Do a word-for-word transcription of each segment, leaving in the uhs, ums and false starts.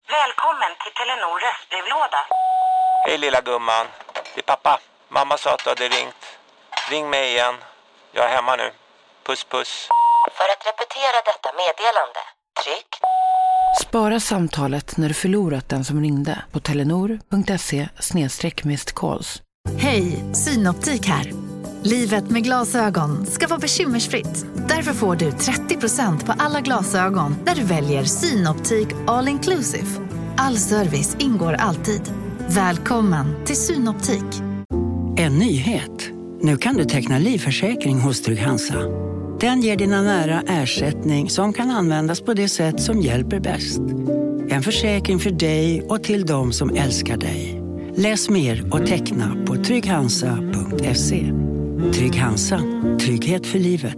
Välkommen till Telenor röstbrevlåda. Hej lilla gumman, det är pappa. Mamma sa att du hade ringt. Ring mig igen. Jag är hemma nu. Puss puss. För att repetera detta meddelande, tryck. Spara samtalet när du förlorat den som ringde på telenor.se snedstreck missed calls. Hej, Synoptik här. Livet med glasögon ska vara bekymmersfritt. Därför får du trettio procent på alla glasögon när du väljer Synoptik All Inclusive. All service ingår alltid. Välkommen till Synoptik. En nyhet. Nu kan du teckna livförsäkring hos Trygg-Hansa. Den ger dina nära ersättning som kan användas på det sätt som hjälper bäst. En försäkring för dig och till de som älskar dig. Läs mer och teckna på trygghansa punkt se. Trygg-Hansa. Trygghet för livet.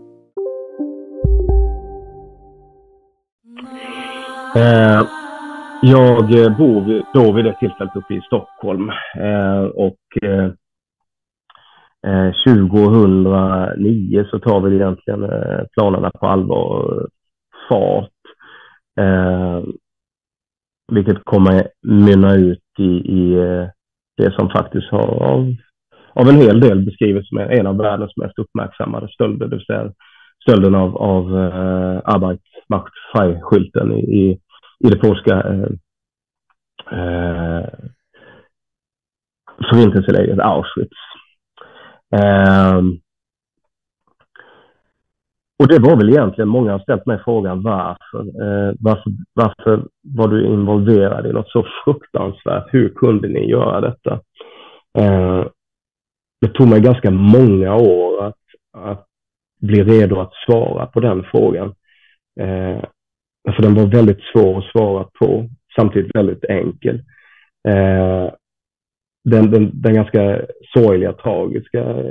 Eh, jag bor då vid det tillfället uppe i Stockholm. Eh, och eh, tjugohundranio så tar vi egentligen eh, planerna på allvar fart. Eh, vilket kommer mynna ut i, i eh, det som faktiskt har av, av en hel del beskrivits som en av världens mest uppmärksammade stölder. Det vill säga stölden av, av eh, Arbeidsmacht-skylten i, i, i det polska eh, eh, förintelselägret Auschwitz. Eh, och det var väl egentligen, många har ställt mig frågan varför, eh, varför, varför var du involverad i något så fruktansvärt? Hur kunde ni göra detta? Eh, det tog mig ganska många år att, att bli redo att svara på den frågan. Eh, för den var väldigt svår att svara på, samtidigt väldigt enkel. Eh, den, den, den ganska sorgliga, tragiska eh,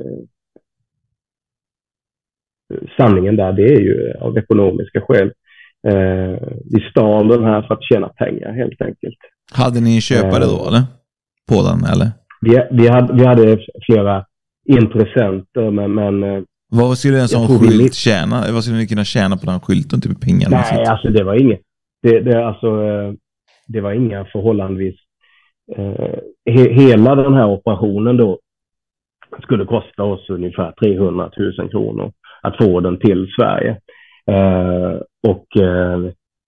sanningen där, det är ju av ekonomiska skäl. Eh, vi stal den här för att tjäna pengar, helt enkelt. Hade ni en köpare då, eller? På den, eller? Vi, vi, hade, vi hade flera intressenter, men... men vad skulle en sån skylt vi... tjäna? Vad skulle ni kunna tjäna på den skylten, typ pengar? Nej, alltså det var inget. Det, det, alltså, det var inga förhållandevis... Eh, he, hela den här operationen då skulle kosta oss ungefär trehundratusen kronor att få den till Sverige. Eh, och eh,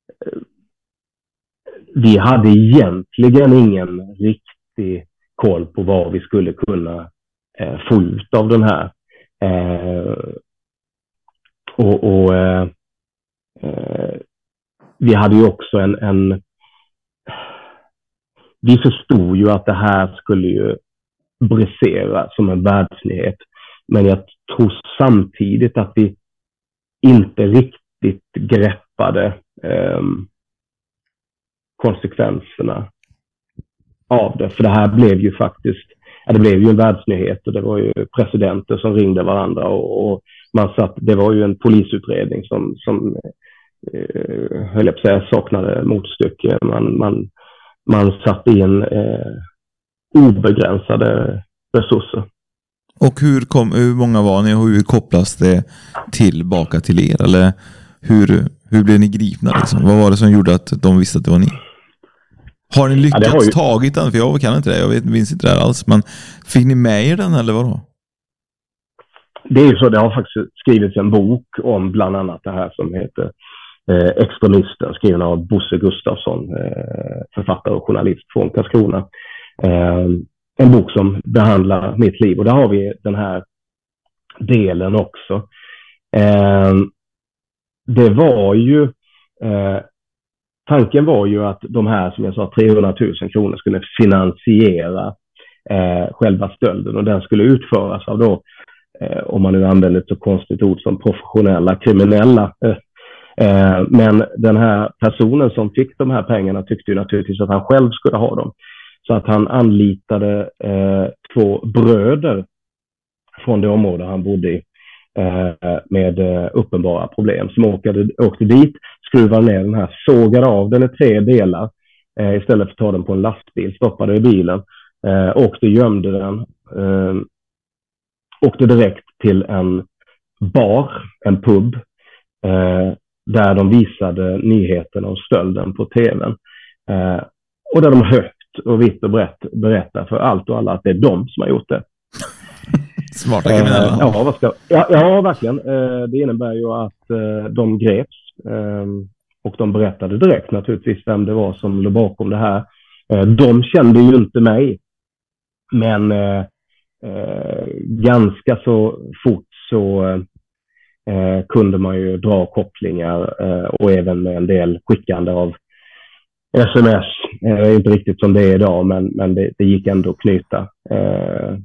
vi hade egentligen ingen riktig koll på vad vi skulle kunna eh, få ut av den här. Eh, och och eh, eh, vi hade ju också en, en vi förstod ju att det här skulle ju brisera som en världsnyhet, men jag tror samtidigt att vi inte riktigt greppade eh, konsekvenserna av det, för det här blev ju faktiskt, ja, det blev ju en världsnyhet och det var ju presidenter som ringde varandra och, och man satt, det var ju en polisutredning som, som eh, höll jag på att säga, saknade motstycke. Man, man, man satt in eh, obegränsade resurser. Och hur, kom, hur många var ni och hur kopplas det tillbaka till er? Eller hur, hur blev ni gripna? Liksom? Vad var det som gjorde att de visste att det var ni? Har ni lyckats ja, ju... tagit den? För jag kan inte det, jag vet, minns inte det här alls. Men fick ni med er den eller vadå? Det är ju så, det har faktiskt skrivits en bok om bland annat det här som heter eh, Extremisten, skriven av Bosse Gustafsson, eh, författare och journalist från Karlskrona. Eh, en bok som behandlar mitt liv, och där har vi den här delen också. Eh, det var ju eh, tanken var ju att de här, som jag sa, trehundratusen kronor skulle finansiera eh, själva stölden, och den skulle utföras av då, eh, om man nu använder ett så konstigt ord som professionella kriminella. Eh, eh, men den här personen som fick de här pengarna tyckte ju naturligtvis att han själv skulle ha dem. Så att han anlitade eh, två bröder från det område han bodde i eh, med eh, uppenbara problem, som åkade, åkte dit, skruvade ner den här, sågade av den i tre delar eh, istället för att ta den på en lastbil, stoppade i bilen, eh, åkte, gömde den, eh, åkte direkt till en bar, en pub, eh, där de visade nyheten om stölden på tvn. Eh, och där de högt och vitt och brett berättar för allt och alla att det är de som har gjort det. Smarta kriminella. Eh, ja, vad ska, ja, ja, verkligen. Eh, det innebär ju att eh, de greps eh, och de berättade direkt naturligtvis vem det var som låg bakom det här. Eh, de kände ju inte mig, men eh, eh, ganska så fort så eh, kunde man ju dra kopplingar eh, och även med en del skickande av sms. Eh, inte riktigt som det är idag, men, men det, det gick ändå att knyta. Eh,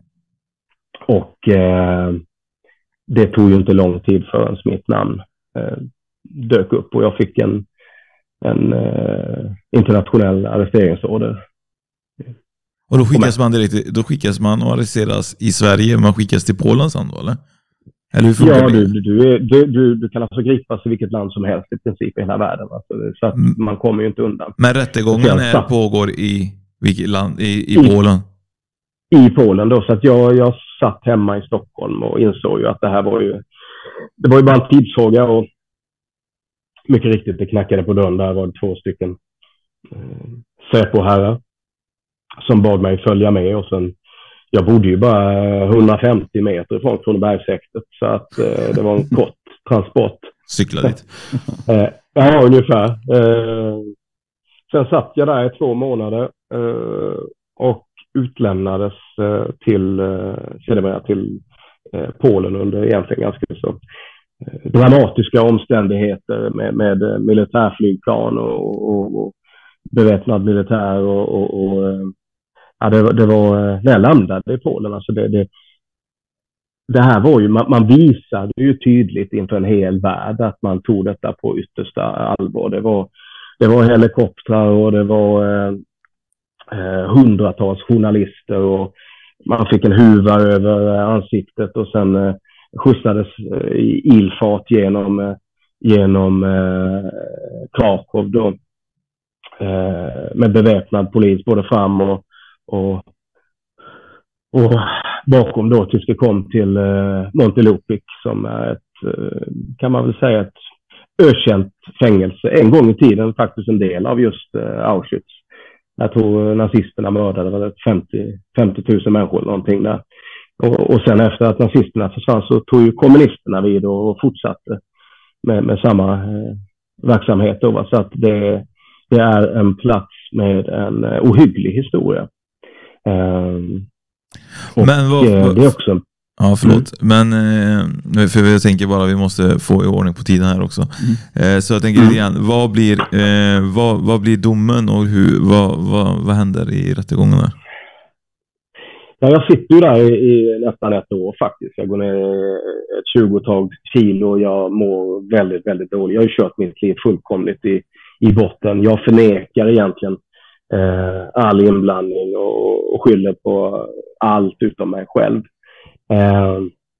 och eh, det tog ju inte lång tid förrän mitt namn eh, dök upp och jag fick en, en eh, internationell arresteringsorder. Och då skickas man direkt, då skickas man och arresteras i Sverige, man skickas till Polen sen då, eller? Eller hur funkar ja, det? du, du, är, du, du, du kan alltså gripas i vilket land som helst i princip i hela världen. Alltså, så att mm. man kommer ju inte undan. Men rättegången är, pågår i vilket land? I, i, I Polen? I Polen då, så att jag, jag satt hemma i Stockholm och insåg ju att det här var ju, det var ju bara en tidsfråga och mycket riktigt, det knackade på dörren. Där var det två stycken eh, Säpo-herrar som bad mig följa med och sen, jag bodde ju bara hundrafemtio meter från Kronobergshäktet så att eh, det var en kort transport. Cykla dit. eh, ja, ungefär. Eh, sen satt jag där i två månader eh, och utlämnades eh, till, eh, till eh, Polen under egentligen ganska så eh, dramatiska omständigheter med, med militärflygplan och, och, och beväpnad militär och, och, och ja, det, det var när jag landade i Polen. Alltså det, det, det här var ju, man, man visade ju tydligt inför en hel värld att man tog detta på yttersta allvar. Det var, det var helikoptrar och det var eh, hundratals journalister och man fick en huva över ansiktet och sen eh, skjutsades eh, i ilfart genom, eh, genom eh, Krakow då, eh, med beväpnad polis både fram och, och, och bakom då tills det kom till eh, Montelupik som är ett, eh, kan man väl säga ett ökänt fängelse. En gång i tiden faktiskt en del av just eh, Auschwitz. Jag tror nazisterna mördade var femtio tusen människor eller någonting där. Och, och sen efter att nazisterna försvann så tog ju kommunisterna vid och, och fortsatte med, med samma eh, verksamhet. Då, så att det, det är en plats med en eh, ohygglig historia. Um, och Men vad, eh, det är också en Ja, förlåt. Mm. Men eh, för jag tänker bara vi måste få i ordning på tiden här också. Mm. Eh, så jag tänker lite grann, vad blir, eh, vad, vad blir domen och hur, vad, vad, vad händer i rättegångarna? Ja, jag sitter ju där i, i nästan ett år faktiskt. Jag går ner ett tjugotal kilo och jag mår väldigt, väldigt dåligt. Jag har ju kört mitt liv fullkomligt i, i botten. Jag förnekar egentligen eh, all inblandning och, och skyller på allt utom mig själv. Eh,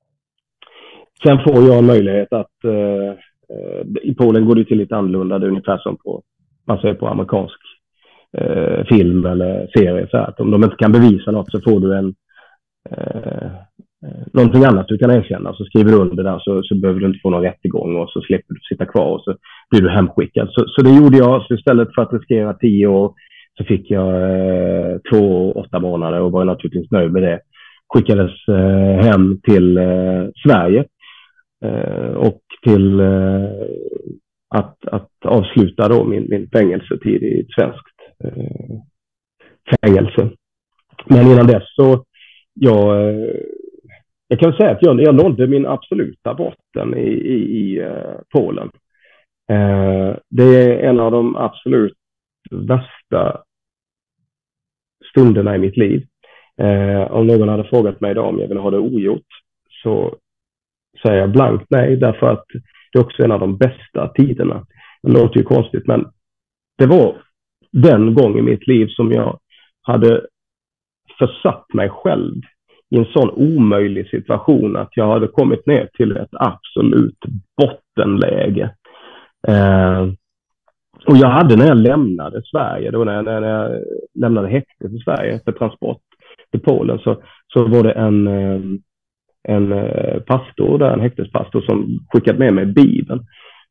sen får jag en möjlighet att eh, i Polen går det till lite annorlunda. Det är ungefär som på, man säger på amerikansk eh, film eller serie. Så att om de inte kan bevisa något så får du en eh, någonting annat du kan erkänna. Så skriver du under där så, så behöver du inte få någon rättegång och så slipper du sitta kvar och så blir du hemskickad. Så, så det gjorde jag. Så istället för att riskera tio år så fick jag eh, två åtta månader och var naturligtvis nöjd med det. Skickades eh, hem till eh, Sverige eh, och till eh, att, att avsluta då min, min fängelsetid i ett svenskt eh, fängelse. Men innan dess så jag, eh, jag kan säga att jag, jag nådde min absoluta botten i, i, i eh, Polen. Eh, det är en av de absolut värsta stunderna i mitt liv. Eh, om någon hade frågat mig idag om jag ville ha det ogjort så säger jag blankt nej, därför att det är också en av de bästa tiderna. Det låter ju konstigt, men det var den gång i mitt liv som jag hade försatt mig själv i en sån omöjlig situation att jag hade kommit ner till ett absolut bottenläge. Eh, och jag hade när jag lämnade Sverige, då när jag, när jag lämnade häktet i Sverige för transport till Polen, så, så var det en, en pastor där, en häktespastor som skickade med mig Bibeln.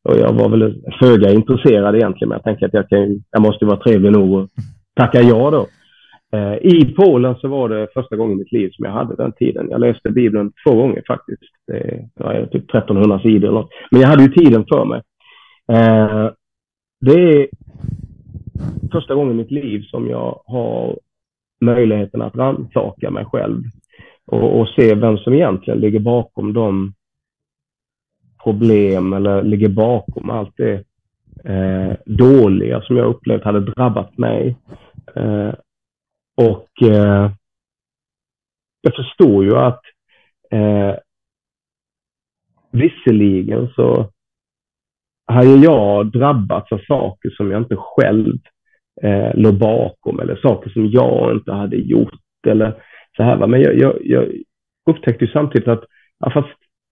och jag var väl föga intresserad egentligen, men jag tänkte att jag, kan, jag måste vara trevlig nog och tacka ja då. Eh, I Polen så var det första gången i mitt liv som jag hade den tiden. Jag läste Bibeln två gånger faktiskt. Det var typ trettonhundra sidor eller något. Men jag hade ju tiden för mig. Eh, det är första gången i mitt liv som jag har möjligheten att rannsaka mig själv. Och, och se vem som egentligen ligger bakom de problem eller ligger bakom allt det eh, dåliga som jag upplevt hade drabbat mig. Eh, och eh, jag förstår ju att eh, visserligen så hade jag drabbats av saker som jag inte själv eh, låg bakom, eller saker som jag inte hade gjort eller så här, va? Men jag, jag, jag upptäckte ju samtidigt att ja, fast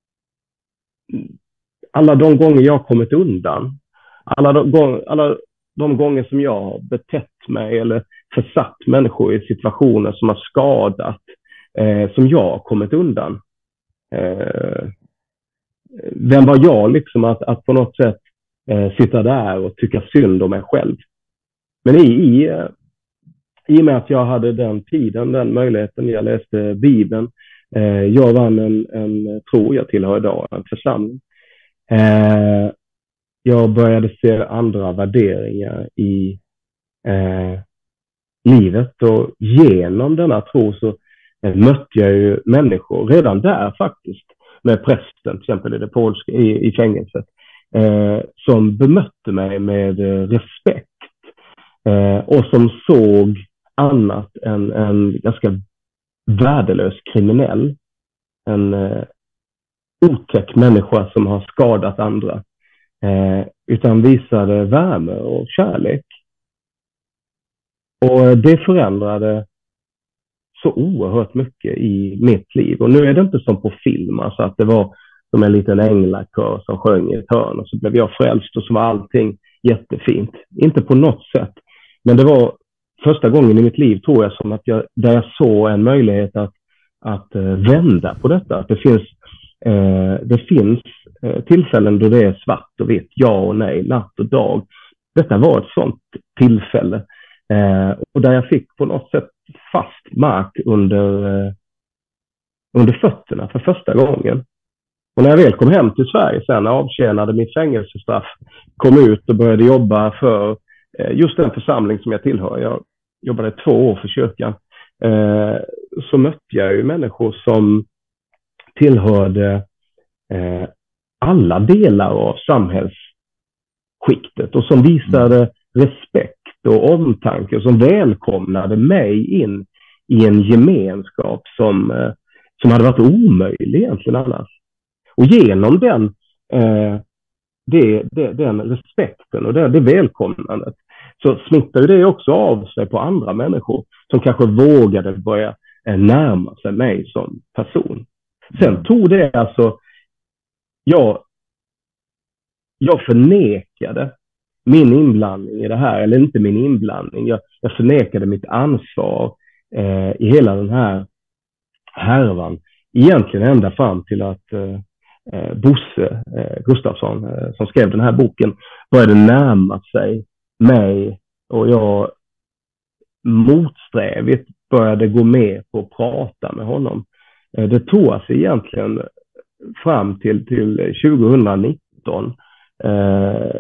alla de gånger jag har kommit undan, alla de, gång, alla de gånger som jag har betett mig eller försatt människor i situationer som har skadat, eh, som jag har kommit undan. Eh, vem var jag liksom att, att på något sätt eh, sitta där och tycka synd om mig själv? Men i, i, i och med att jag hade den tiden, den möjligheten, jag läste Bibeln, eh, jag vann en, en tro, jag tillhör idag en församling. Eh, jag började se andra värderingar i eh, livet, och genom denna tro så eh, mötte jag ju människor redan där faktiskt, med prästen till exempel i det polska i, i fängelset, eh, som bemötte mig med eh, respekt eh, och som såg annat än en ganska värdelös kriminell, en eh, otäck människa som har skadat andra, eh, utan visade värme och kärlek. Och det förändrade så oerhört mycket i mitt liv. Och nu är det inte som på film, alltså att det var som en liten änglakör som sjöng i ett hörn och så blev jag frälst och så var allting jättefint. Inte på något sätt. Men det var första gången i mitt liv, tror jag, som att jag, där jag såg en möjlighet att, att uh, vända på detta. Att det finns, uh, det finns uh, tillfällen då det är svart och vitt, ja och nej, natt och dag. Detta var ett sånt tillfälle. Uh, och där jag fick på något sätt fast mark under, uh, under fötterna för första gången. Och när jag väl kom hem till Sverige sen, avtjänade mitt fängelsestraff, kom ut och började jobba för uh, just den församling som jag tillhör. Jag jobbade två år för kyrkan. Uh, så mötte jag ju människor som tillhörde uh, alla delar av samhällsskiktet och som visade respekt och omtanke och som välkomnade mig in i en gemenskap som, eh, som hade varit omöjlig egentligen annars. Och genom den, eh, det, det, den respekten och det, det välkomnandet så smittade det också av sig på andra människor som kanske vågade börja eh, närma sig mig som person. Sen tog det alltså, jag, jag förnekade min inblandning i det här, eller inte min inblandning. Jag, jag förnekade mitt ansvar eh, i hela den här härvan. Egentligen ända fram till att eh, Bosse eh, Gustafsson, eh, som skrev den här boken, började närma sig mig. Och jag motsträvigt började gå med på att prata med honom. Eh, det tog alltså egentligen fram till, till tjugonitton. Eh,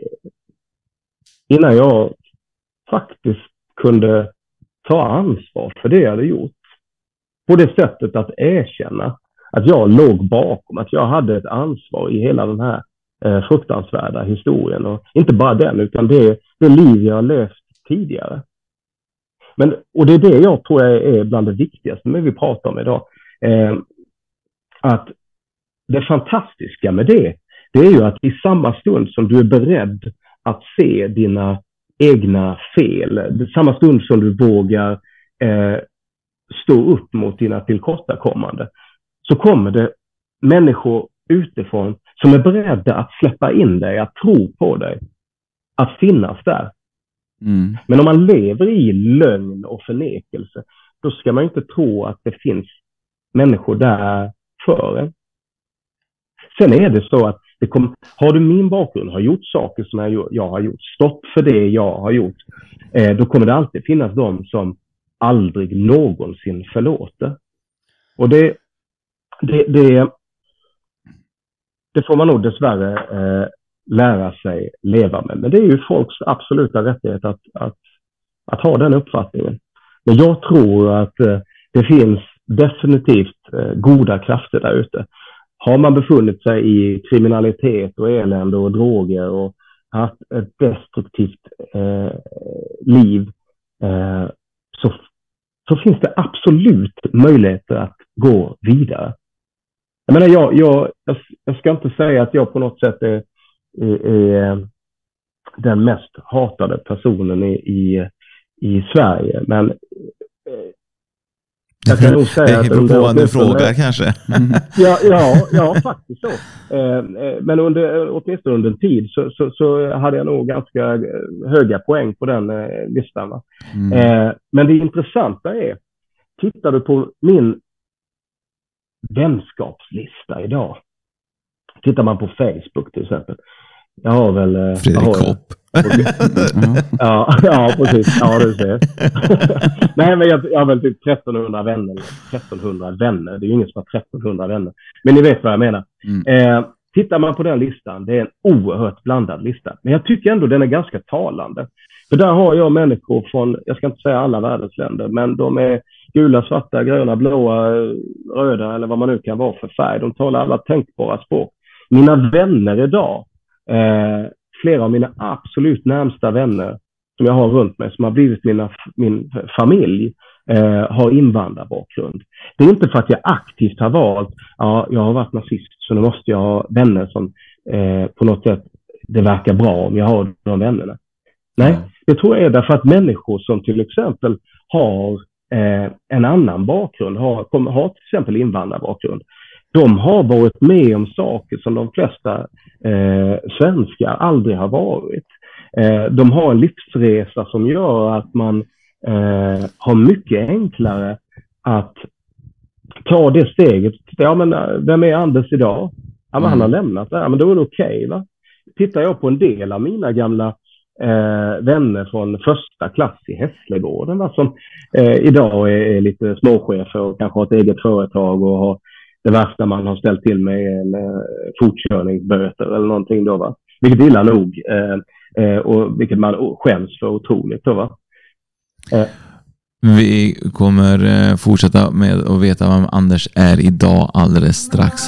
innan jag faktiskt kunde ta ansvar för det jag hade gjort. På det sättet att erkänna att jag låg bakom, att jag hade ett ansvar i hela den här eh, fruktansvärda historien. Och inte bara den, utan det, det liv jag har levt tidigare. Men, och det är det jag tror jag är bland det viktigaste med vi pratar om idag. Eh, att det fantastiska med det, det är ju att i samma stund som du är beredd att se dina egna fel, samma stund som du vågar eh, stå upp mot dina tillkortakommande, så kommer det människor utifrån som är beredda att släppa in dig, att tro på dig, att finnas där. Mm. Men om man lever i lögn och förnekelse, då ska man inte tro att det finns människor där för en. Sen är det så att Det kom, har du min bakgrund, har gjort saker som jag, jag har gjort, stått för det jag har gjort, eh, då kommer det alltid finnas de som aldrig någonsin förlåter. Och det, det, det, det får man nog dessvärre eh, lära sig leva med. Men det är ju folks absoluta rättighet att, att, att ha den uppfattningen. Men jag tror att eh, det finns definitivt eh, goda krafter där ute. Har man befunnit sig i kriminalitet och elände och droger och haft ett destruktivt eh, liv eh, så, så finns det absolut möjligheter att gå vidare. Jag menar, jag, jag, jag ska inte säga att jag på något sätt är, är, är den mest hatade personen i, i, i Sverige, men jag kan nog säga att det är på en fråga kanske. ja, ja, ja, faktiskt så. Eh, men under, åtminstone under en tid så, så, så hade jag nog ganska höga poäng på den eh, listan. Va? Mm. Eh, men det intressanta är, tittar du på min vänskapslista idag, tittar man på Facebook till exempel, jag har väl... Eh, Fredrik Kopp. ja, ja, precis. Ja, du ser. Nej, men jag, jag har väl typ trettonhundra vänner. trettonhundra vänner. Det är ju ingen som har trettonhundra vänner. Men ni vet vad jag menar. Mm. Eh, tittar man på den listan, det är en oerhört blandad lista. Men jag tycker ändå den är ganska talande. För där har jag människor från, jag ska inte säga alla världens länder, men de är gula, svarta, gröna, blåa, röda eller vad man nu kan vara för färg. De talar alla tänkbara språk. Mina vänner idag, eh, flera av mina absolut närmsta vänner som jag har runt mig, som har blivit mina, min familj, eh, har invandrarbakgrund. Det är inte för att jag aktivt har valt, ja, jag har varit nazist så nu måste jag ha vänner som eh, på något sätt, det verkar bra om jag har de vännerna. Nej, det tror jag är därför att människor som till exempel har eh, en annan bakgrund, har, kommer, har till exempel invandrarbakgrund, de har varit med om saker som de flesta eh, svenskar aldrig har varit. Eh, de har en livsresa som gör att man eh, har mycket enklare att ta det steget. Ja, men vem är Anders idag? Ja, men han har lämnat det. Ja, men då är det okej, okay, va? Tittar jag på en del av mina gamla eh, vänner från första klass i Hässlegården, va, som eh, idag är, är lite småchefer och kanske har ett eget företag och har det värsta man har ställt till med en eh, fortkörningsböter eller någonting då, va. Vilket illa nog eh, eh, och vilket man skäms för otroligt då, va. Eh. Vi kommer eh, fortsätta med att veta vem Anders är idag alldeles strax.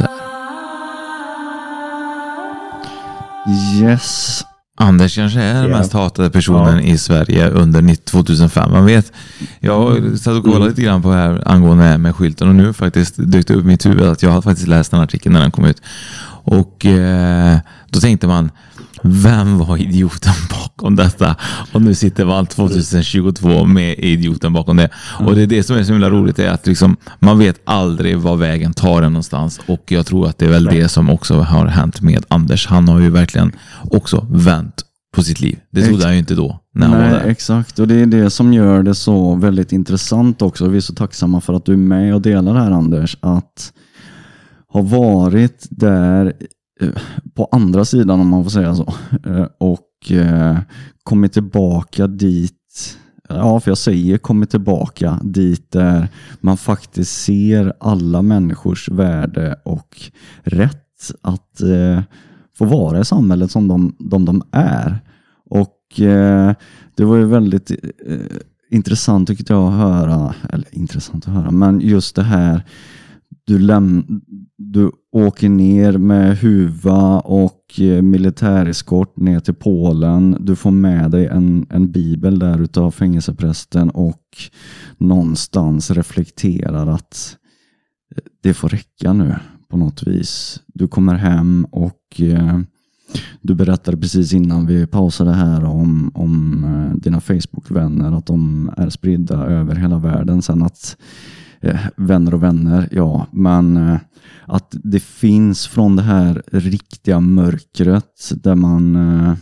Yes. Anders kanske är den yeah. mest hatade personen ja. i Sverige under tjugohundrafem. Man vet, jag satt och kollade lite grann på här angående här med skylten och nu faktiskt dök det upp i mitt huvud att jag har faktiskt läst den artikeln när den kom ut. Och eh, då tänkte man, vem var idioten bakom detta? Och nu sitter man tjugohundratjugotvå med idioten bakom det. Mm. Och det är det som är så himla roligt, är att liksom, man vet aldrig vad vägen tar en någonstans. Och jag tror att det är väl det som också har hänt med Anders. Han har ju verkligen också vänt på sitt liv. Det trodde han ju inte då när han Nej, var där. Exakt, och det är det som gör det så väldigt intressant också. Vi är så tacksamma för att du är med och delar det här, Anders. Att ha varit där på andra sidan, om man får säga så, och kommit tillbaka dit, ja, för jag säger kommit tillbaka dit där man faktiskt ser alla människors värde och rätt att eh, få vara i samhället som de, de, de är. Och eh, det var ju väldigt eh, intressant tyckte jag att höra, eller intressant att höra, men just det här, du, läm- du åker ner med huva och militäreskort ner till Polen. Du får med dig en, en bibel där utav fängelseprästen och någonstans reflekterar att det får räcka nu på något vis. Du kommer hem och eh, du berättade precis innan vi pausade här om, om eh, dina Facebook-vänner, att de är spridda över hela världen. Sen att eh, vänner och vänner, ja, men eh, att det finns från det här riktiga mörkret där man eh,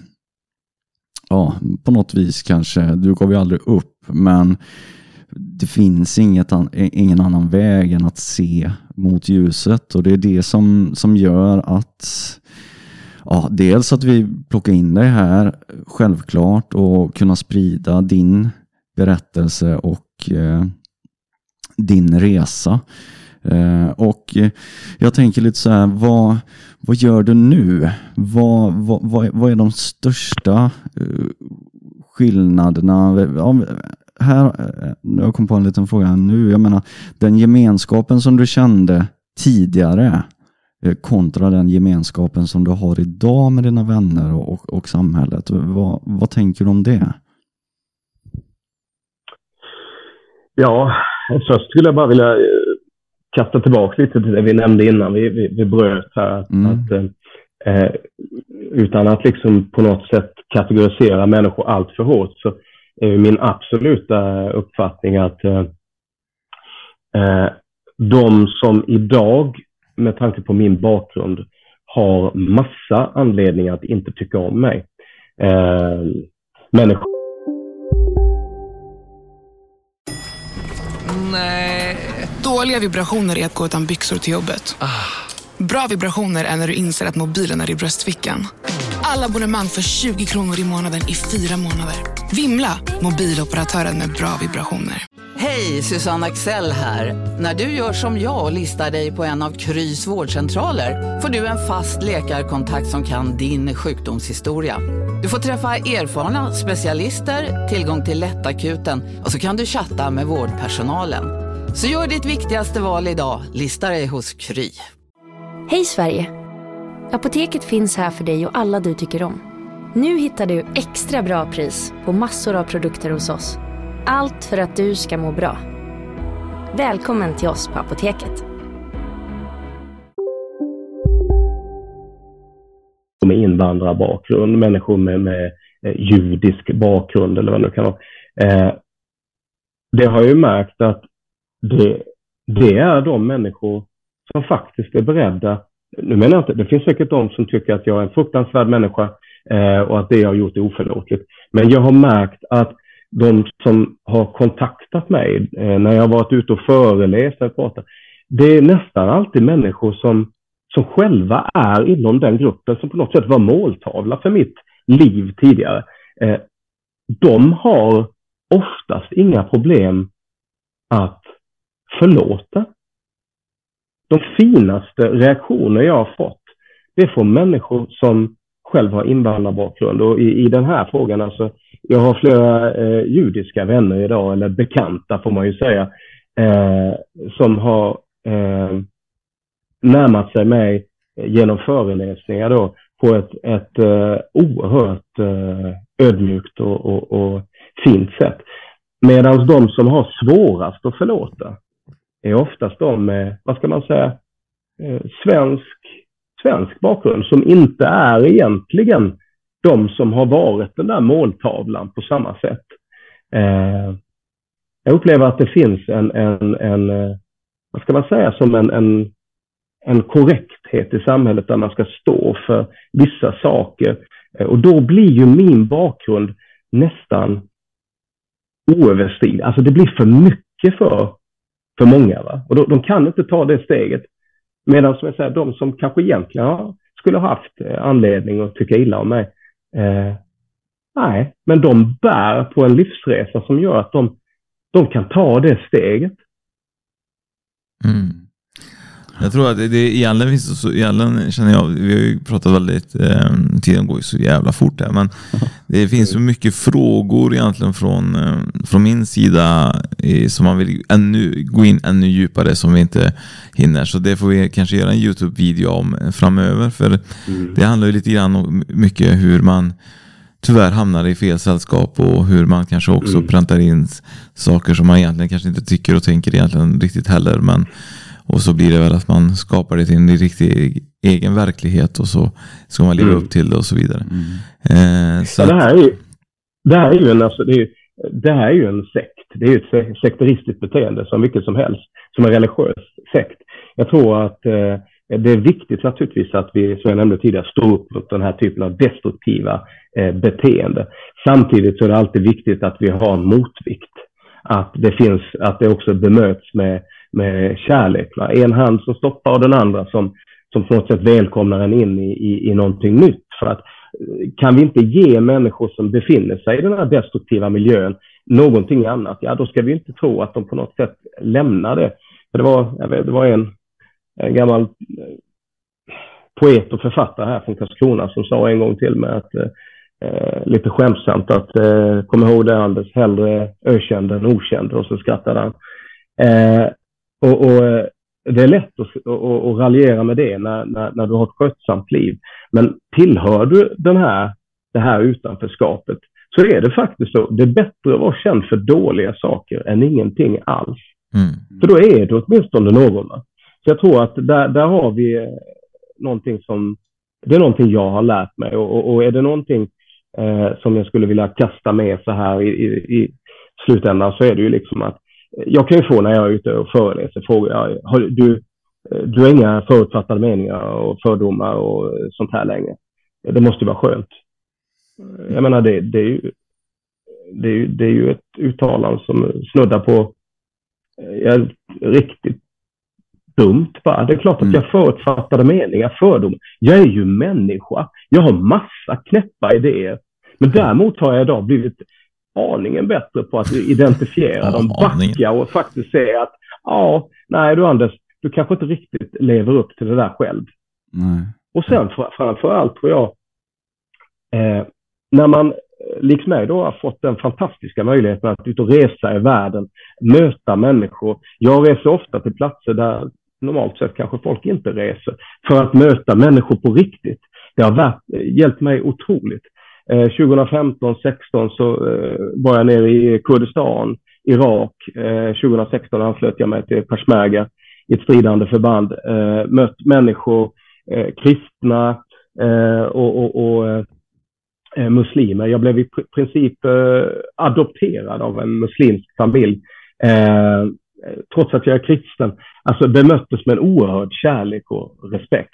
ja, på något vis kanske, du gav ju aldrig upp, men det finns inget an, ingen annan väg än att se mot ljuset, och det är det som, som gör att ja, dels att vi plockar in dig här självklart och kunna sprida din berättelse och eh, din resa. Eh, och jag tänker lite så här, vad, vad gör du nu? Vad, vad, vad, vad är de största eh, skillnaderna? Ja, här, jag kom på en liten fråga nu. Jag menar, den gemenskapen som du kände tidigare eh, kontra den gemenskapen som du har idag med dina vänner och, och, och samhället. Vad, vad tänker du om det? Ja, först skulle jag bara vilja kasta tillbaka lite till det vi nämnde innan vi, vi, vi bröt här. Mm. Att, eh, utan att liksom på något sätt kategorisera människor allt för hårt, så är min absoluta uppfattning att eh, de som idag, med tanke på min bakgrund, har massa anledningar att inte tycka om mig. Eh, människor Nej. Dåliga vibrationer är att gå utan byxor till jobbet. Ah. Bra vibrationer är när du inser att mobilen är i bröstfickan. Alla abonnemang för tjugo kronor i månaden i fyra månader. Vimla, mobiloperatören med bra vibrationer. Hej, Susanne Axel här. När du gör som jag och listar dig på en av Krys vårdcentraler får du en fast läkarkontakt som kan din sjukdomshistoria. Du får träffa erfarna specialister, tillgång till lättakuten och så kan du chatta med vårdpersonalen. Så gör ditt viktigaste val idag, lista dig hos Kry. Hej Sverige! Apoteket finns här för dig och alla du tycker om. Nu hittar du extra bra pris på massor av produkter hos oss. Allt för att du ska må bra. Välkommen till oss på Apoteket. Med invandrarbakgrund, människor med, med eh, judisk bakgrund eller vad det nu kan vara. Eh, det har ju märkt att det, det är de människor som faktiskt är beredda. Nu menar jag inte, det finns säkert de som tycker att jag är en fruktansvärd människa eh, och att det jag har gjort är oförlåtligt. Men jag har märkt att de som har kontaktat mig eh, när jag har varit ute och föreläst och pratat, det är nästan alltid människor som, som själva är inom den gruppen som på något sätt var måltavla för mitt liv tidigare. Eh, de har oftast inga problem att förlåta. De finaste reaktioner jag har fått, det är från människor som själv har invandrarbakgrund. Och i, i den här frågan, alltså, jag har flera eh, judiska vänner idag, eller bekanta får man ju säga, eh, som har eh, närmat sig mig genom föreläsningar då, på ett, ett eh, oerhört eh, ödmjukt och, och, och fint sätt. Medan de som har svårast att förlåta är oftast de med, vad ska man säga, eh, svensk, svensk bakgrund, som inte är egentligen de som har varit den där måltavlan på samma sätt. Eh, jag upplever att det finns en, en, en vad ska man säga, som en, en, en korrekthet i samhället där man ska stå för vissa saker. Eh, och då blir ju min bakgrund nästan oöverstiglig. Alltså det blir för mycket för, för många. Va? Och då, de kan inte ta det steget. Medan som jag säger, de som kanske egentligen har, skulle ha haft anledning att tycka illa om mig, Eh, nej, men de bär på en livsresa som gör att de, de kan ta det steget. Mm. Jag tror att det, det egentligen finns så, egentligen känner jag, vi har ju pratat väldigt, eh, tiden går ju så jävla fort här, men det finns så mycket frågor egentligen från, eh, från min sida eh, som man vill ännu, gå in ännu djupare som vi inte hinner, så det får vi kanske göra en YouTube-video om framöver, för mm. det handlar ju lite grann om mycket hur man tyvärr hamnar i fel sällskap och hur man kanske också mm. präntar in saker som man egentligen kanske inte tycker och tänker egentligen riktigt heller, men och så blir det väl att man skapar det till en riktig egen verklighet och så ska man leva mm. upp till det och så vidare. Mm. Eh, så ja, det, här är ju, det här är ju en, alltså, det är, det här är ju en sekt. Det är ju ett sekteristiskt beteende som vilket som helst, som en religiös sekt. Jag tror att eh, det är viktigt naturligtvis att vi, som jag nämnde tidigare, står upp mot den här typen av destruktiva eh, beteende. Samtidigt så är det alltid viktigt att vi har en motvikt. Att det finns, att det också bemöts med med kärlek. Va? En hand som stoppar och den andra som, som på något sätt välkomnar en in i, i, i någonting nytt. För att kan vi inte ge människor som befinner sig i den här destruktiva miljön någonting annat, ja då ska vi inte tro att de på något sätt lämnar det. För det var, jag vet, det var en, en gammal poet och författare här från Karlskrona som sa en gång till mig att eh, lite skämtsamt att eh, kom ihåg det Anders, hellre ökänd än okänd, och så skrattade han. Eh, och, och det är lätt att, att, att raljera med det när, när, när du har ett skötsamt liv. Men tillhör du den här, det här utanförskapet, så är det faktiskt så. Det är bättre att vara känd för dåliga saker än ingenting alls. Mm. För då är det åtminstone någon. Va? Så jag tror att där, där har vi någonting som, det är någonting jag har lärt mig. Och, och, och är det någonting eh, som jag skulle vilja kasta med så här i, i, i slutändan, så är det ju liksom att jag kan ju få när jag är ute och föreläser frågor. Har du, du har inga förutfattade meningar och fördomar och sånt här längre. Det måste ju vara skönt. Jag menar, det, det, är, ju, det, är, ju, det är ju ett uttalande som snuddar på ja, riktigt dumt. Bara. Det är klart att jag förutfattade meningar, fördomar. Jag är ju människa. Jag har massa knäppa idéer. Men däremot har jag idag blivit aningen bättre på att identifiera ja, dem, backa och faktiskt säga att ja, nej du Anders, du kanske inte riktigt lever upp till det där själv. Nej. Och sen framförallt tror jag eh, när man liksom mig då har fått den fantastiska möjligheten att ut och resa i världen, möta människor. Jag reser ofta till platser där normalt sett kanske folk inte reser, för att möta människor på riktigt. Det har varit, hjälpt mig otroligt. Eh, tjugohundrafemton sexton så eh, var jag nere i Kurdistan, Irak. Eh, tjugohundrasexton anslöt jag mig till Peshmerga i ett stridande förband. Eh, mött människor, eh, kristna eh, och, och, och eh, muslimer. Jag blev i pr- princip eh, adopterad av en muslimsk familj. Eh, trots att jag är kristen. Alltså bemöttes med en oerhörd kärlek och respekt.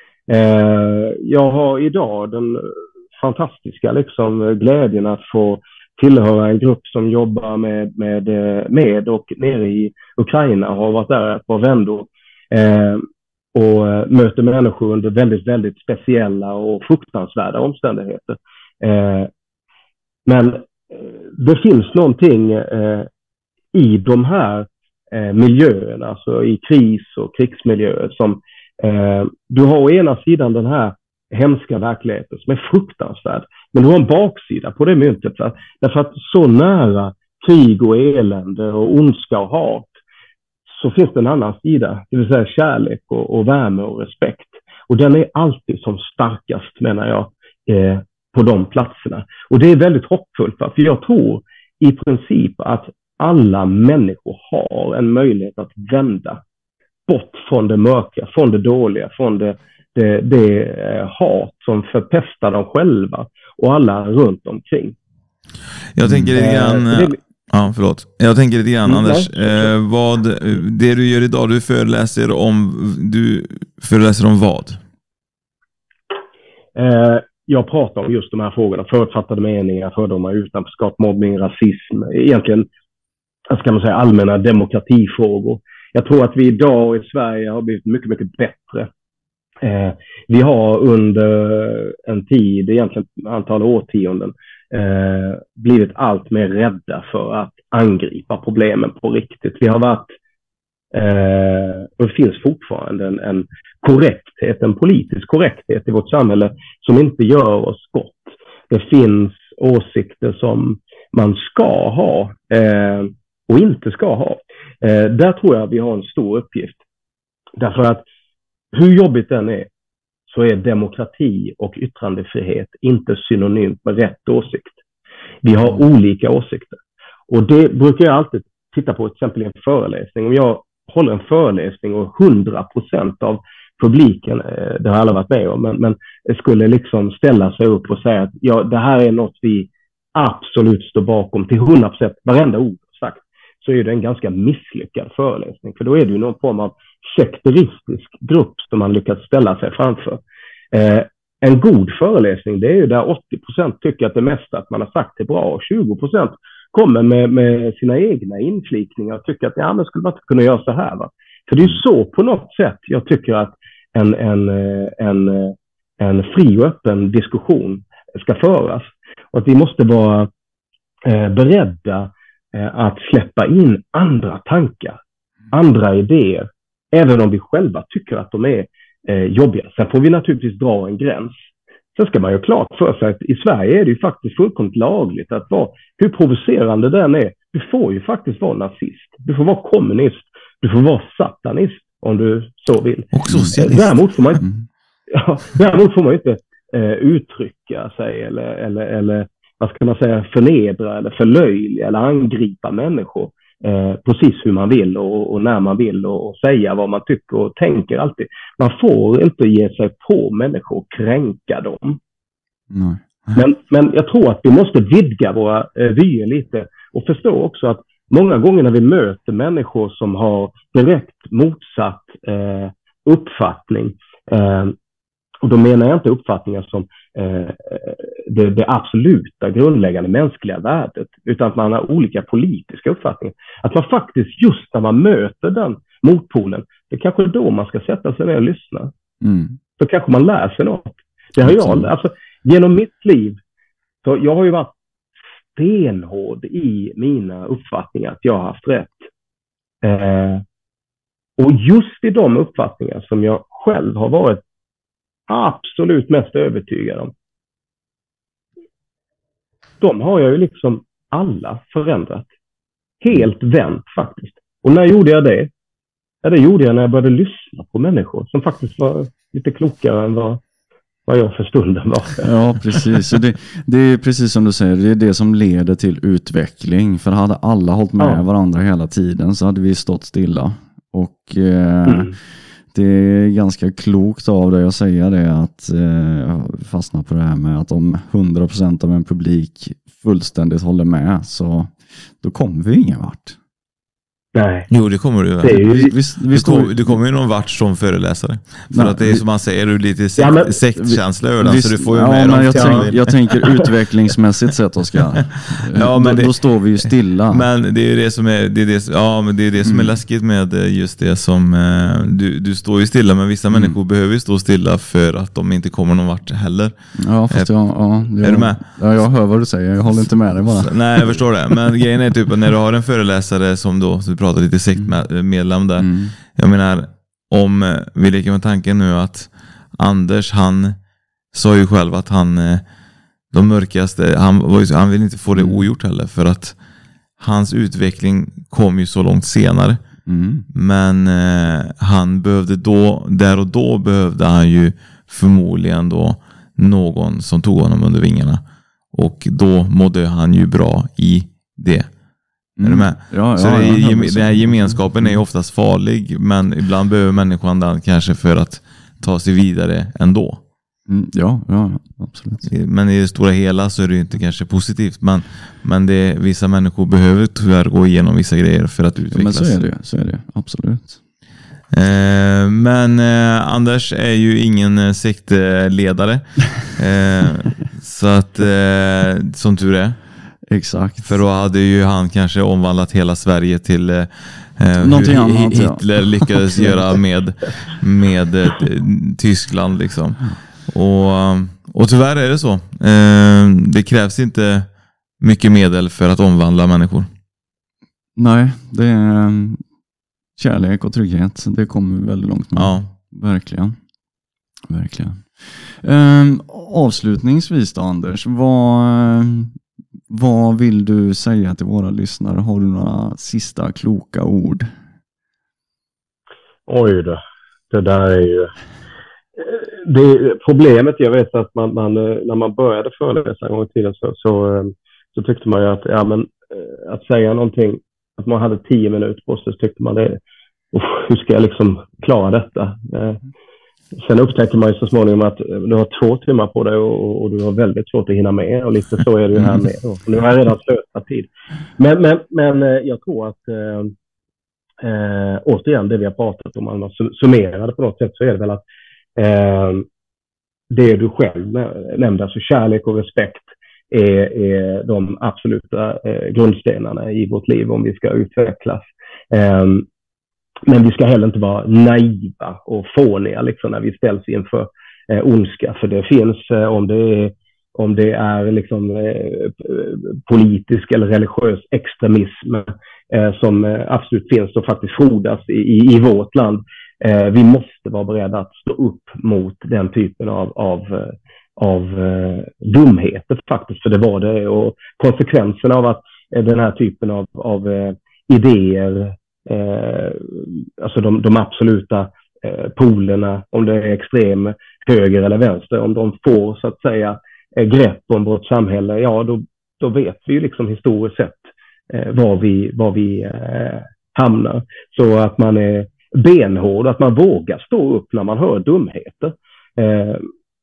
Eh, jag har idag den fantastiska liksom glädjen att få tillhöra en grupp som jobbar med, med, med och nere i Ukraina, har varit där ett par vändor eh, och möter människor under väldigt, väldigt speciella och fruktansvärda omständigheter. Eh, men det finns någonting eh, i de här eh, miljöerna, alltså i kris- och krigsmiljöer som eh, du har å ena sidan den här hemska verkligheten som är fruktansvärd. Men du har en baksida på det myntet. För, därför att så nära krig och elände och ondska och hat så finns det en annan sida. Det vill säga kärlek och, och värme och respekt. Och den är alltid som starkast, menar jag, eh, på de platserna. Och det är väldigt hoppfullt. För jag tror i princip att alla människor har en möjlighet att vända bort från det mörka, från det dåliga, från det Det, det är hat som förpestar dem själva och alla runt omkring. Jag tänker lite grann... Eh, det... Ja, förlåt. Jag tänker lite grann, mm, Anders. Eh, vad, det du gör idag, du föreläser om... Du föreläser om vad? Eh, jag pratar om just de här frågorna. Förutfattade meningar, fördomar, utanförskap, mobbning, rasism. Egentligen, ska man säga, allmänna demokratifrågor. Jag tror att vi idag i Sverige har blivit mycket, mycket bättre. Eh, vi har under en tid, egentligen antal årtionden, eh, blivit allt mer rädda för att angripa problemen på riktigt. Vi har varit, eh, och det finns fortfarande en, en korrekthet, en politisk korrekthet i vårt samhälle som inte gör oss gott. Det finns åsikter som man ska ha eh, och inte ska ha. Eh, där tror jag vi har en stor uppgift. Därför att hur jobbigt den är, så är demokrati och yttrandefrihet inte synonymt med rätt åsikt. Vi har olika åsikter. Och det brukar jag alltid titta på, till exempel i en föreläsning. Om jag håller en föreläsning och hundra procent av publiken, det har alla varit med om, men, men skulle liksom ställa sig upp och säga att ja, det här är något vi absolut står bakom till hundra procent, varenda ord sagt, så är det en ganska misslyckad föreläsning. För då är det ju någon form av sekteristisk grupp som man lyckats ställa sig framför. Eh, en god föreläsning, det är ju där åttio procent tycker att det mesta att man har sagt är bra, och tjugo procent kommer med, med sina egna inflikningar och tycker att ja, men skulle man inte kunna göra så här, va? För det är så på något sätt jag tycker att en, en, en, en fri och öppen diskussion ska föras. Och att vi måste vara eh, beredda eh, att släppa in andra tankar, andra idéer, även om vi själva tycker att de är eh, jobbiga. Sen får vi naturligtvis dra en gräns. Sen ska man ju klart för sig att i Sverige är det ju faktiskt fullkomligt lagligt att vara, hur provocerande den är. Du får ju faktiskt vara nazist, du får vara kommunist, du får vara satanist om du så vill. Och socialist. Däremot får man, ja, däremot får man inte eh, uttrycka sig eller, eller, eller vad ska man säga, förnedra eller förlöjliga eller angripa människor eh, precis hur man vill och, och när man vill och, och säga vad man tycker och tänker alltid. Man får inte ge sig på människor och kränka dem. Nej. Men, men jag tror att vi måste vidga våra eh, vyer lite och förstå också att många gånger när vi möter människor som har direkt motsatt eh, uppfattning, eh, och då menar jag inte uppfattningar som eh, det, det absoluta grundläggande mänskliga värdet, utan att man har olika politiska uppfattningar. Att man faktiskt just när man möter den motpolen, det är kanske då man ska sätta sig ner och lyssna. Mm. Så kanske man lär sig något. Det har jag, alltså, genom mitt liv, så jag har ju varit stenhård i mina uppfattningar att jag har haft rätt. Eh, och just i de uppfattningar som jag själv har varit absolut mest övertygad om, de har jag ju liksom alla förändrat. Helt vänt faktiskt. Och när gjorde jag det? Ja, det gjorde jag när jag började lyssna på människor som faktiskt var lite klokare än vad, vad jag för stunden var. Ja, precis. Så det, det är precis som du säger, det är det som leder till utveckling. För hade alla hållit med ja. varandra hela tiden så hade vi stått stilla. Och eh, mm. det är ganska klokt av dig att säga det, att eh, fastna på det här med att om hundra procent av en publik fullständigt håller med, så då kommer vi ingen vart. Nej. Jo, det kommer du. Det är ju, vi, vi du, kom, du kommer ju någon vart som föreläsare. För nej, att det är som man säger, du är lite sekt, ja, men, sektkänsla över den, så du får ju ja, med men dem. Jag, tänk, jag tänker utvecklingsmässigt sett, Oskar. Ja, men då, det, då står vi ju stilla. Men det är ju det som är, det är det, ja, men det är det som mm. är läskigt med just det som du, du står ju stilla, men vissa mm. människor behöver ju stå stilla för att de inte kommer någon vart heller. Ja, fast jag, ja, jag, är du med? Ja, jag hör vad du säger. Jag håller inte med dig bara. Så, nej, jag förstår det. Men grejen är typ att när du har en föreläsare som då, så vi pratar lite sektmedlem där. Mm. Jag menar, om vi leker med tanken nu att Anders, han sa ju själv att han de mörkaste, han, var ju, han vill inte få det ogjort heller, för att hans utveckling kom ju så långt senare. Mm. Men eh, han behövde då, där och då behövde han ju förmodligen då någon som tog honom under vingarna. Och då mådde han ju bra i det. Mm. Är du med? Ja, så ja, det är, ja, den här gemenskapen är oftast farlig, men ibland behöver människan den kanske för att ta sig vidare ändå. Mm, ja, ja, absolut. Men i det stora hela så är det ju inte kanske positivt, men, men det, vissa människor behöver tyvärr gå igenom vissa grejer för att utvecklas. Men så är det, så är det, absolut. Eh, men eh, Anders är ju ingen eh, sektledare. eh, så att, eh, som tur är. Exakt. För då hade ju han kanske omvandlat hela Sverige till eh, någonting hur annat, Hitler ja. lyckades göra med, med eh, Tyskland liksom. Och, och tyvärr är det så. Eh, det krävs inte mycket medel för att omvandla människor. Nej, det är kärlek och trygghet. Det kommer väldigt långt med. Ja. Verkligen. Verkligen. Eh, avslutningsvis då, Anders, vad... Vad vill du säga till våra lyssnare? Har du några sista kloka ord? Oj då. Det där är ju... Det, problemet, jag vet att man, man, när man började föreläsa en gång i tiden så, så, så tyckte man ju att, ja, men, att säga någonting, att man hade tio minuter på sig, så tyckte man det, hur ska jag liksom klara detta? Sen upptäcker man ju så småningom att du har två timmar på dig och, och du har väldigt svårt att hinna med, och lite så är det ju här med. Och nu har jag redan slösat tid. Men, men, men jag tror att eh, återigen det vi har pratat om, om man summerar det på något sätt, så är det väl att eh, det du själv nämnde, alltså kärlek och respekt är, är de absoluta eh, grundstenarna i vårt liv om vi ska utvecklas. Eh, Men vi ska heller inte vara naiva och fåniga liksom, när vi ställs inför eh, ondska. För det finns, eh, om det är, om det är liksom, eh, politisk eller religiös extremism eh, som eh, absolut finns och faktiskt frodas i, i, i vårt land. Eh, vi måste vara beredda att stå upp mot den typen av, av, av eh, dumheter faktiskt. För det var det. Och konsekvenserna av att eh, den här typen av, av eh, idéer, Eh, alltså de, de absoluta eh, polerna, om det är extrem höger eller vänster, om de får så att säga eh, grepp om vårt samhälle, ja då, då vet vi ju liksom historiskt sett eh, var vi, var vi eh, hamnar. Så att man är benhård, att man vågar stå upp när man hör dumheter. Eh,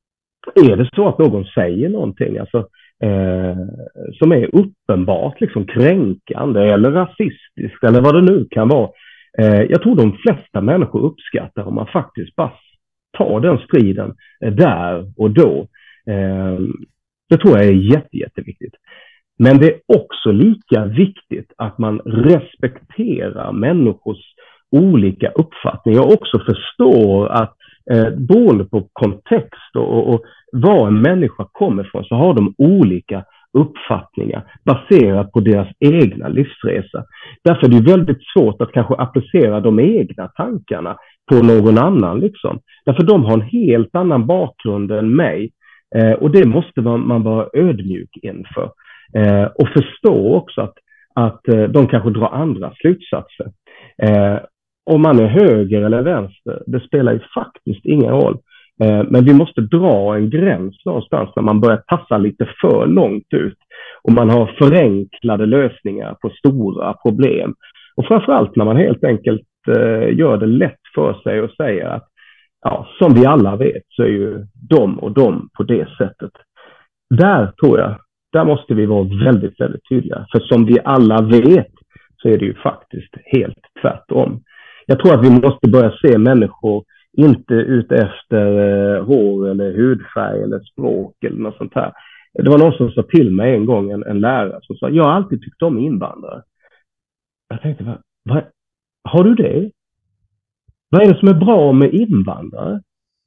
är det så att någon säger någonting alltså Eh, som är uppenbart liksom kränkande eller rasistiskt eller vad det nu kan vara. Eh, jag tror de flesta människor uppskattar om man faktiskt bara tar den striden eh, där och då. Eh, det tror jag är jätte, jätteviktigt. Men det är också lika viktigt att man respekterar människors olika uppfattningar och också förstår att eh, beroende på kontext och, och, och var en människa kommer från så har de olika uppfattningar baserat på deras egna livsresa. Därför är det väldigt svårt att kanske applicera de egna tankarna på någon annan liksom. Därför de har en helt annan bakgrund än mig eh, och det måste man, man vara ödmjuk inför. Eh, och förstå också att, att eh, de kanske drar andra slutsatser. Eh, om man är höger eller vänster, det spelar ju faktiskt ingen roll. Men vi måste dra en gräns någonstans när man börjar tassa lite för långt ut. Och man har förenklade lösningar på stora problem. Och framförallt när man helt enkelt eh, gör det lätt för sig och säger att ja, som vi alla vet så är ju de och de på det sättet. Där tror jag, där måste vi vara väldigt, väldigt tydliga. För som vi alla vet så är det ju faktiskt helt tvärtom. Jag tror att vi måste börja se människor inte ut efter eh, hår eller hudfärg eller språk eller något sånt här. Det var någon som sa till mig en gång, en, en lärare som sa, jag har alltid tyckt om invandrare. Jag tänkte, vad, vad, har du det? Vad är det som är bra med invandrare?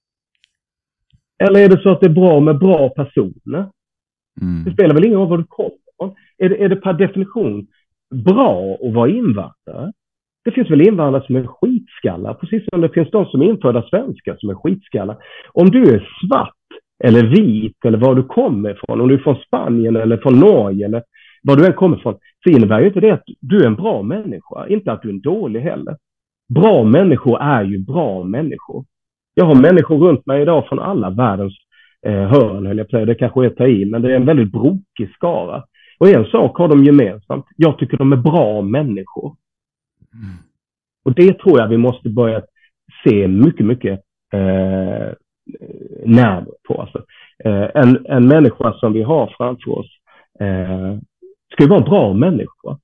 Eller är det så att det är bra med bra personer? Mm. Det spelar väl ingen roll var du kommer från. Är det, är det per definition bra att vara invandrare? Det finns väl invandrare som är skitskallar, precis som det finns de som är infödda svenskar som är skitskallar. Om du är svart eller vit eller var du kommer ifrån, om du är från Spanien eller från Norge eller var du än kommer ifrån, så innebär ju inte det att du är en bra människa, inte att du är en dålig heller. Bra människor är ju bra människor. Jag har människor runt mig idag från alla världens eh, hörn, höll jag på. Det kanske är ta i, men det är en väldigt brokig skara. Och en sak har de gemensamt, jag tycker de är bra människor. Mm. Och det tror jag vi måste börja se mycket, mycket eh, närmare på. Alltså, eh, en, en människa som vi har framför oss eh, ska ju vara en bra människa.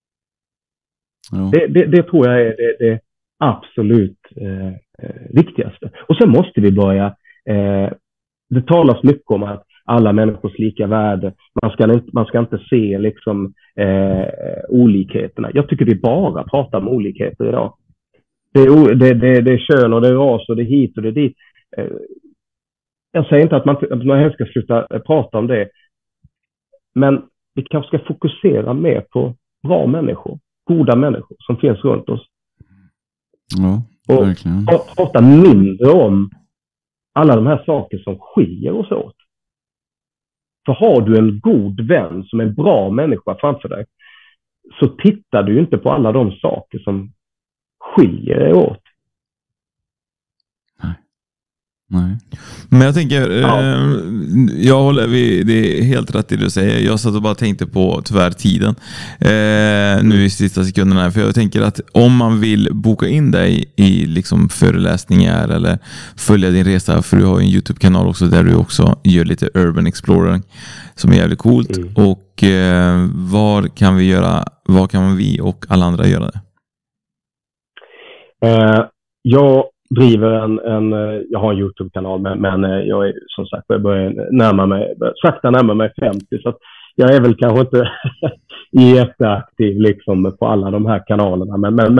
Ja. Det, det, det tror jag är det, det absolut eh, viktigaste. Och sen måste vi börja, eh, det talas mycket om att alla människors lika värde. Man ska inte, man ska inte se liksom eh, olikheterna. Jag tycker vi bara pratar om olikheter idag. Det är, det, det, det är kön och det är ras och det är hit och det är dit. Eh, jag säger inte att man, att man ska sluta prata om det. Men vi kanske ska fokusera mer på bra människor. Goda människor som finns runt oss. Ja, och verkligen. Prata mindre om alla de här saker som skiljer oss åt. För har du en god vän som är en bra människa framför dig, så tittar du inte på alla de saker som skiljer dig åt. Nej. Nej. Men jag tänker, ja. eh, jag håller, vi, det är helt rätt det du säger. Jag satt och bara tänkte på tyvärr tiden eh, nu i sista sekunderna. För jag tänker att om man vill boka in dig i liksom föreläsningar eller följa din resa, för du har ju en YouTube-kanal också där du också gör lite urban exploring som är jävligt coolt. Mm. Och eh, var kan vi göra, var kan vi och alla andra göra det? Eh, jag driver en, en, jag har en YouTube-kanal, men, men jag är som sagt, jag börjar närma mig, sakta närma mig femtio, så att jag är väl kanske inte jätteaktiv liksom på alla de här kanalerna, men, men, men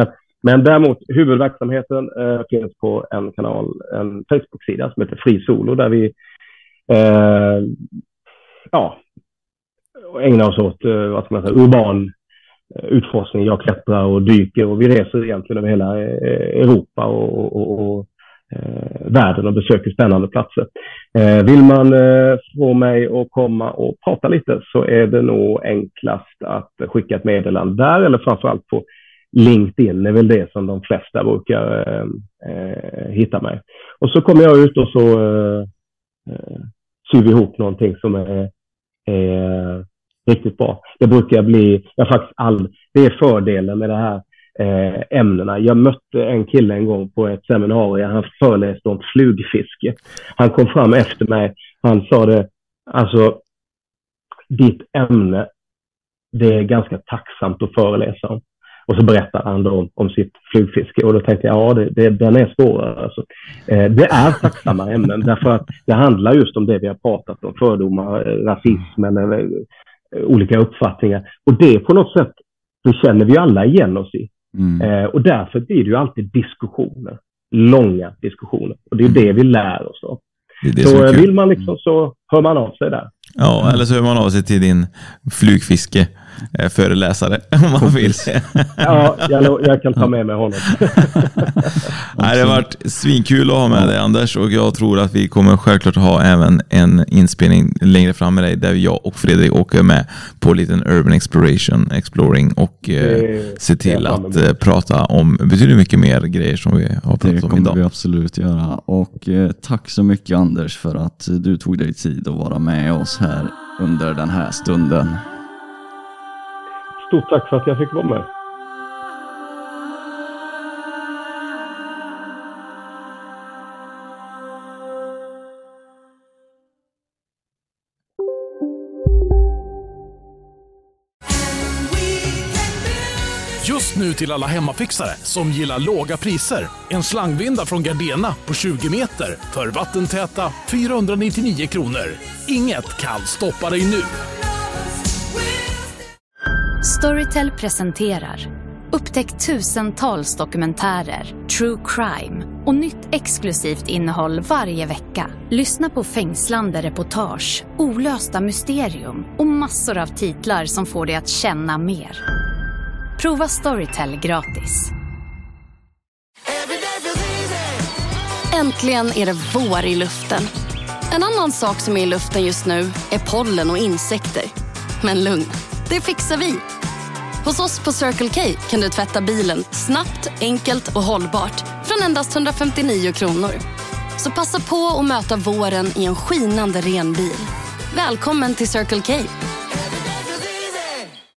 Men däremot huvudverksamheten eh, finns på en kanal, en Facebook-sida som heter Fri Solo, där vi eh, ja, ägnar oss åt eh, vad ska man säga, urban utforskning. Jag klättrar och dyker och vi reser egentligen över hela Europa och, och, och eh, världen och besöker spännande platser. Eh, vill man eh, få mig att komma och prata lite, så är det nog enklast att skicka ett meddelande där, eller framförallt på LinkedIn är väl det som de flesta brukar eh, eh, hitta mig. Och så kommer jag ut och så eh, eh, syr vi ihop någonting som är, är riktigt bra. Det brukar bli, jag faktiskt all, det är fördelen med det här eh, ämnena. Jag mötte en kille en gång på ett seminarium, han föreläste om flugfiske. Han kom fram efter mig, han sa det, alltså ditt ämne, det är ganska tacksamt att föreläsa om. Och så berättar han då om, om sitt flugfiske. Och då tänkte jag, ja, det, det, den är svårare. Alltså. Eh, det är tacksamma ämnen. Därför att det handlar just om det vi har pratat om. Fördomar, rasism eller eh, olika uppfattningar. Och det på något sätt, det känner vi alla igen oss i. Mm. Eh, och därför blir det ju alltid diskussioner. Långa diskussioner. Och det är det vi lär oss av. Det det så vill man liksom, så hör man av sig där. Ja, eller så hör man av sig till din flugfiske föreläsare om man vill. Ja, jag, jag kan ta med mig honom. Nej, det har varit svinkul att ha med dig, Anders, och jag tror att vi kommer självklart ha även en inspelning längre fram med dig där jag och Fredrik åker med på en liten urban exploration, exploring och eh, se till att eh, prata om betydligt mycket mer grejer som vi har pratat om idag. Det kommer vi absolut göra, och eh, tack så mycket, Anders, för att du tog dig tid att vara med oss här under den här stunden. Stort tack för att jag fick vara med. Just nu till alla hemmafixare som gillar låga priser. En slangvinda från Gardena på tjugo meter för vattentäta fyrahundranittionio kronor. Inget kan stoppa dig nu. Storytel presenterar upptäck tusentals dokumentärer, true crime och nytt exklusivt innehåll varje vecka. Lyssna på fängslande reportage, olösta mysterium och massor av titlar som får dig att känna mer. Prova Storytel gratis. Äntligen är det vår i luften. En annan sak som är i luften just nu är pollen och insekter. Men lugn, det fixar vi. Hos oss på Circle K kan du tvätta bilen snabbt, enkelt och hållbart från endast hundrafemtionio kronor. Så passa på att möta våren i en skinande ren bil. Välkommen till Circle K.